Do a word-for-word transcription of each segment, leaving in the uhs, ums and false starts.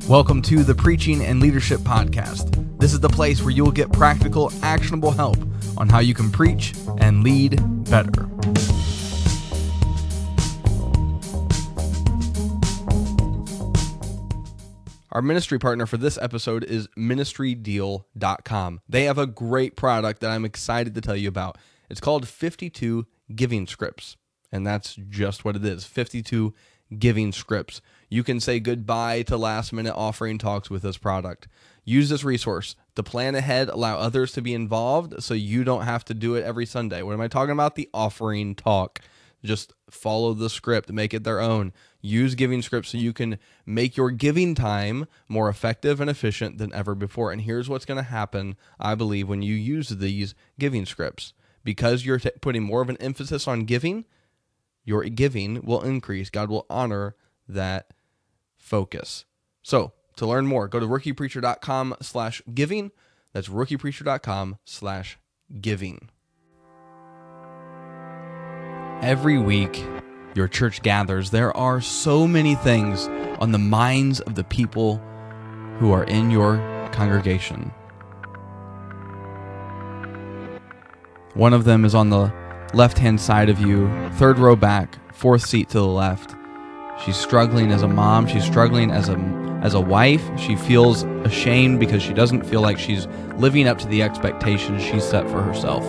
Welcome to the Preaching and Leadership Podcast. This is the place where you will get practical, actionable help on how you can preach and lead better. Our ministry partner for this episode is ministry deal dot com. They have a great product that I'm excited to tell you about. It's called fifty-two Giving Scripts, and that's just what it is, fifty-two Giving Scripts. You can say goodbye to last-minute offering talks with this product. Use this resource to plan ahead, allow others to be involved so you don't have to do it every Sunday. What am I talking about? The offering talk. Just follow the script, make it their own. Use giving scripts so you can make your giving time more effective and efficient than ever before. And here's what's going to happen, I believe, when you use these giving scripts. Because you're t- putting more of an emphasis on giving, your giving will increase. God will honor that focus. So, to learn more, go to rookie preacher dot com slash giving. That's rookie preacher dot com slash giving. Every week, your church gathers. There are so many things on the minds of the people who are in your congregation. One of them is on the left-hand side of you, third row back, fourth seat to the left. She's struggling as a mom. She's struggling as a as a wife. She feels ashamed because she doesn't feel like she's living up to the expectations she set for herself.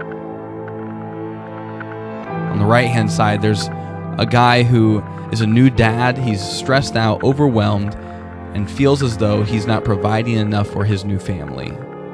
On the right-hand side, there's a guy who is a new dad. He's stressed out, overwhelmed, and feels as though he's not providing enough for his new family.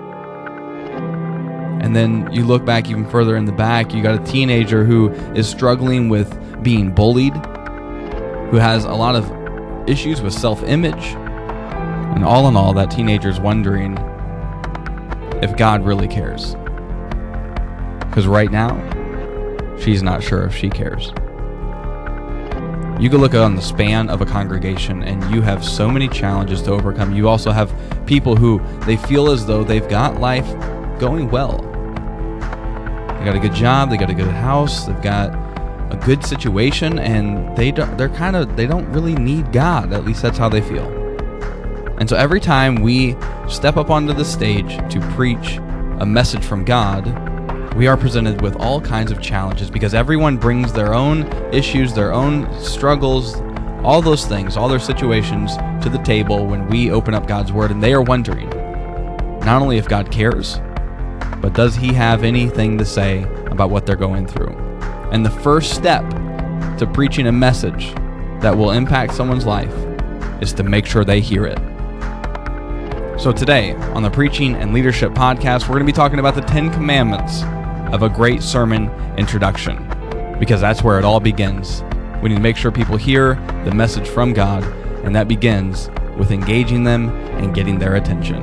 And then you look back even further in the back, you got a teenager who is struggling with being bullied, who has a lot of issues with self-image. And all in all, that teenager's wondering if God really cares. Because right now, she's not sure if she cares. You can look on the span of a congregation and you have so many challenges to overcome. You also have people who they feel as though they've got life going well. They got a good job, they got a good house, they've got a good situation, and they don't, they're kind of they don't really need God. At least that's how they feel. And so every time we step up onto the stage to preach a message from God, we are presented with all kinds of challenges because everyone brings their own issues, their own struggles, all those things, all their situations to the table when we open up God's Word, and they are wondering not only if God cares, but does He have anything to say about what they're going through? And the first step to preaching a message that will impact someone's life is to make sure they hear it. So today, on the Preaching and Leadership Podcast, we're going to be talking about the Ten Commandments of a great sermon introduction, because that's where it all begins. We need to make sure people hear the message from God, and that begins with engaging them and getting their attention.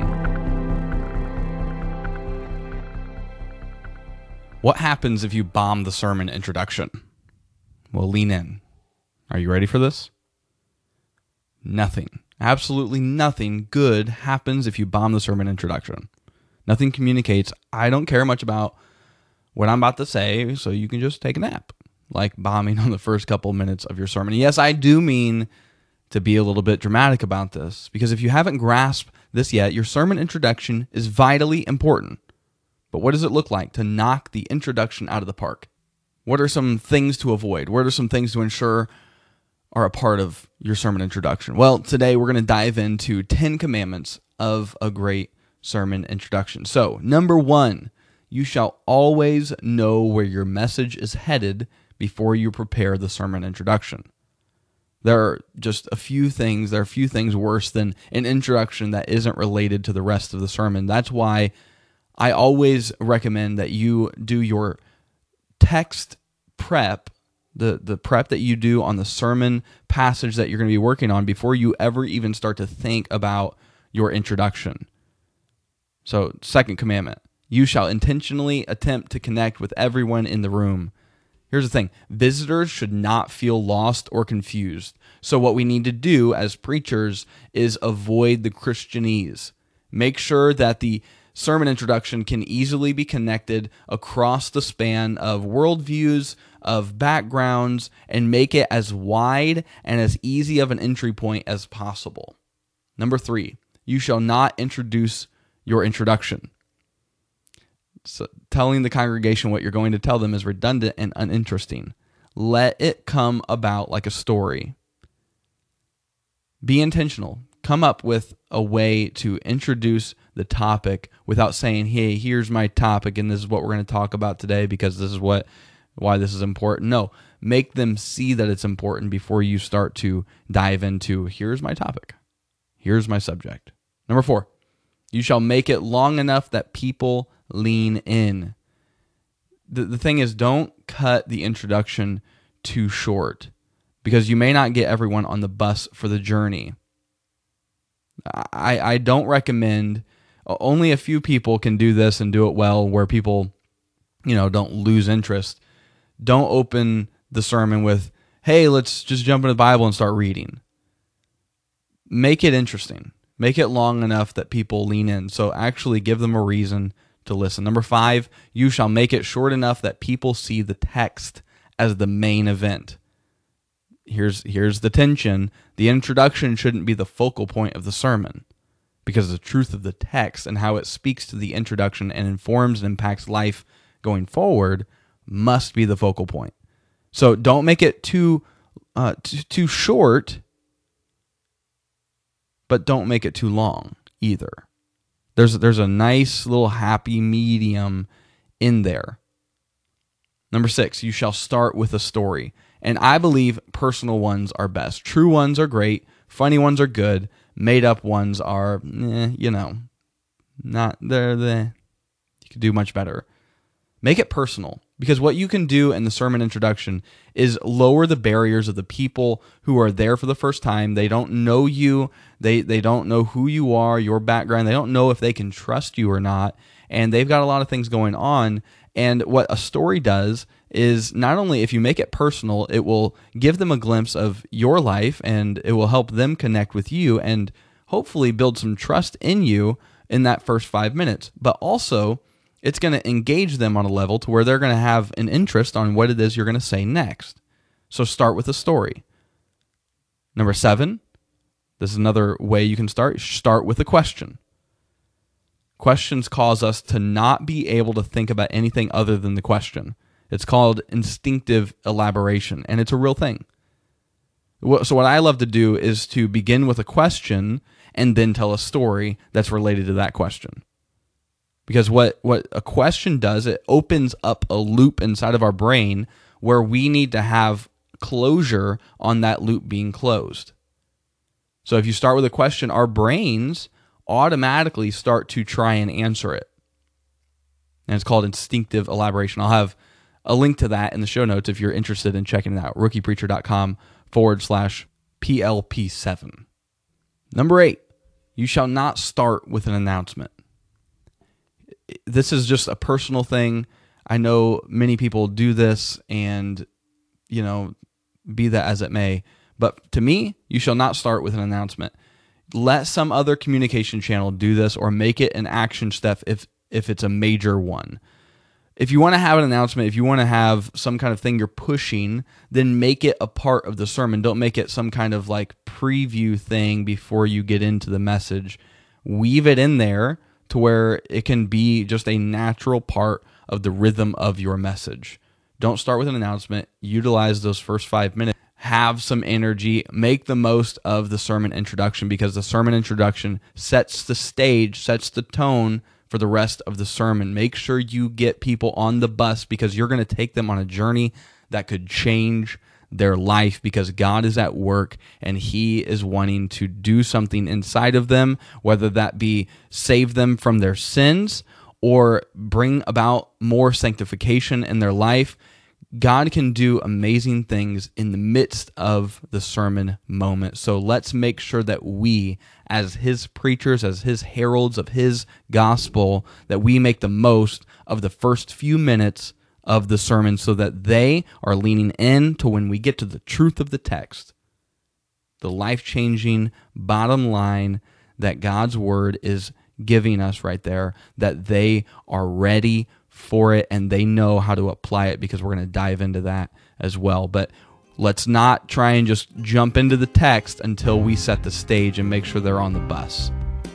What happens if you bomb the sermon introduction? Well, lean in. Are you ready for this? Nothing, absolutely nothing good happens if you bomb the sermon introduction. Nothing communicates, I don't care much about what I'm about to say, so you can just take a nap, like bombing on the first couple minutes of your sermon. Yes, I do mean to be a little bit dramatic about this, because if you haven't grasped this yet, your sermon introduction is vitally important. But what does it look like to knock the introduction out of the park? What are some things to avoid? What are some things to ensure are a part of your sermon introduction? Well, today we're going to dive into ten commandments of a great sermon introduction. So, number one, you shall always know where your message is headed before you prepare the sermon introduction. There are just a few things, there are a few things worse than an introduction that isn't related to the rest of the sermon. That's why I always recommend that you do your text prep, the, the prep that you do on the sermon passage that you're going to be working on before you ever even start to think about your introduction. So, second commandment, you shall intentionally attempt to connect with everyone in the room. Here's the thing, visitors should not feel lost or confused. So what we need to do as preachers is avoid the Christianese. Make sure that the sermon introduction can easily be connected across the span of worldviews, of backgrounds, and make it as wide and as easy of an entry point as possible. Number three, you shall not introduce your introduction. So telling the congregation what you're going to tell them is redundant and uninteresting. Let it come about like a story. Be intentional. Come up with a way to introduce the topic without saying, hey, here's my topic and this is what we're going to talk about today because this is what why this is important. No, make them see that it's important before you start to dive into, here's my topic. Here's my subject. Number four, you shall make it long enough that people lean in. The, the thing is, don't cut the introduction too short because you may not get everyone on the bus for the journey. I, I don't recommend, only a few people can do this and do it well where people, you know, don't lose interest. Don't open the sermon with, hey, let's just jump into the Bible and start reading. Make it interesting. Make it long enough that people lean in. So actually give them a reason to listen. Number five, you shall make it short enough that people see the text as the main event. Here's, here's the tension. The introduction shouldn't be the focal point of the sermon because the truth of the text and how it speaks to the introduction and informs and impacts life going forward must be the focal point. So don't make it too uh, too, too short, but don't make it too long either. There's there's a nice little happy medium in there. Number six, you shall start with a story. And I believe personal ones are best. True ones are great. Funny ones are good. Made up ones are, eh, you know, not, they're the, you could do much better. Make it personal. Because what you can do in the sermon introduction is lower the barriers of the people who are there for the first time. They don't know you. They they don't know who you are, your background. They don't know if they can trust you or not. And they've got a lot of things going on. And what a story does is not only if you make it personal, it will give them a glimpse of your life and it will help them connect with you and hopefully build some trust in you in that first five minutes. But also, it's going to engage them on a level to where they're going to have an interest on what it is you're going to say next. So start with a story. Number seven, this is another way you can start. Start with a question. Questions cause us to not be able to think about anything other than the question. It's called instinctive elaboration, and it's a real thing. So what I love to do is to begin with a question and then tell a story that's related to that question. Because what, what a question does, it opens up a loop inside of our brain where we need to have closure on that loop being closed. So if you start with a question, our brains automatically start to try and answer it. And it's called instinctive elaboration. I'll have a link to that in the show notes if you're interested in checking it out. rookiepreacher.com forward slash PLP7. Number eight, you shall not start with an announcement. This is just a personal thing. I know many people do this and, you know, be that as it may. But to me, you shall not start with an announcement. Let some other communication channel do this or make it an action step if, if it's a major one. If you want to have an announcement, if you want to have some kind of thing you're pushing, then make it a part of the sermon. Don't make it some kind of like preview thing before you get into the message. Weave it in there to where it can be just a natural part of the rhythm of your message. Don't start with an announcement. Utilize those first five minutes. Have some energy. Make the most of the sermon introduction because the sermon introduction sets the stage, sets the tone for the rest of the sermon. Make sure you get people on the bus because you're going to take them on a journey that could change their life because God is at work and He is wanting to do something inside of them, whether that be save them from their sins or bring about more sanctification in their life. God can do amazing things in the midst of the sermon moment. So let's make sure that we, as His preachers, as His heralds of His gospel, that we make the most of the first few minutes of the sermon so that they are leaning in to when we get to the truth of the text, the life-changing bottom line that God's word is giving us right there, that they are ready for it and they know how to apply it because we're going to dive into that as well. But Let's not try and just jump into the text until we set the stage and make sure they're on the bus.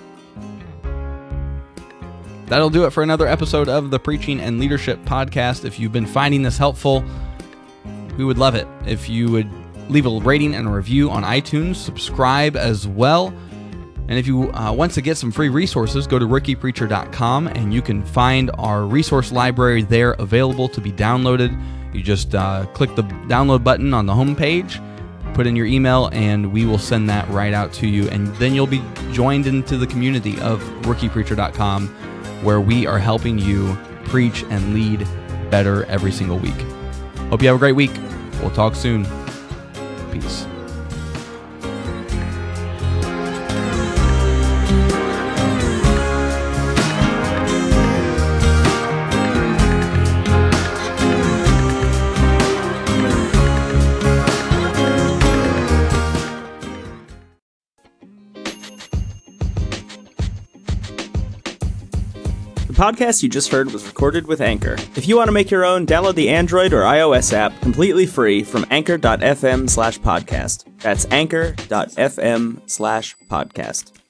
That'll do it for another episode of the Preaching and Leadership Podcast. If you've been finding this helpful, we would love it if you would leave a rating and a review on iTunes, subscribe as well. And if you uh, want to get some free resources, go to rookie preacher dot com and you can find our resource library there available to be downloaded. You just uh, click the download button on the homepage, put in your email, and we will send that right out to you. And then you'll be joined into the community of rookie preacher dot com, where we are helping you preach and lead better every single week. Hope you have a great week. We'll talk soon. Peace. The podcast you just heard was recorded with Anchor. If you want to make your own, download the Android or iOS app completely free from anchor dot f m slash podcast. That's anchor dot f m slash podcast.